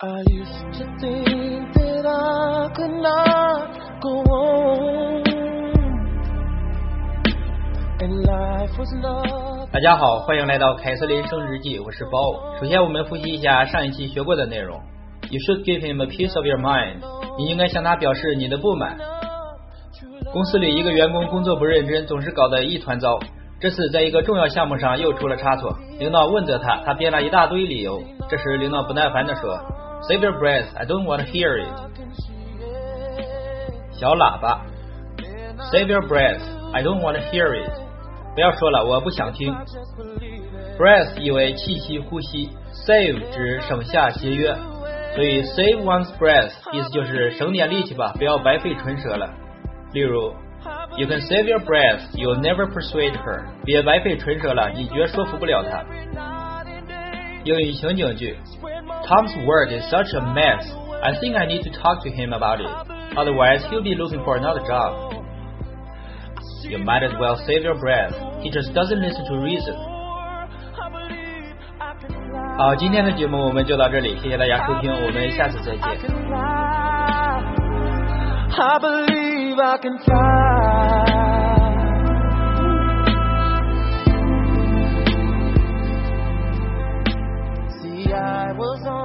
I used to think that I could not go on, and life was not. 大家好，欢迎来到凯瑟琳生日记，我是包。首先我们复习一下上一期学过的内容。You should give him a piece of your mind， 你应该向他表示你的不满。公司里一个员工工作不认真，总是搞得一团糟。这次在一个重要项目上又出了差错，领导问责他，他编了一大堆理由。这时领导不耐烦地说 Save your breath, I don't want to hear it。 小喇叭 Save your breath, I don't want to hear it。 不要说了，我不想听。 Breath 意为气息呼吸， Save 指省下节约，所以 Save one's breath 意思就是省点力气吧，不要白费唇舌了。例如You can save your breath, you'll never persuade her。 别白费唇舌了，你绝说服不了她。英语情景剧 Tom's work is such a mess, I think I need to talk to him about it. Otherwise, he'll be looking for another job. You might as well save your breath. He just doesn't listen to reason. 好，今天的节目我们就到这里，谢谢大家收听，我们下次再见。 I believe I can fly. See, I was on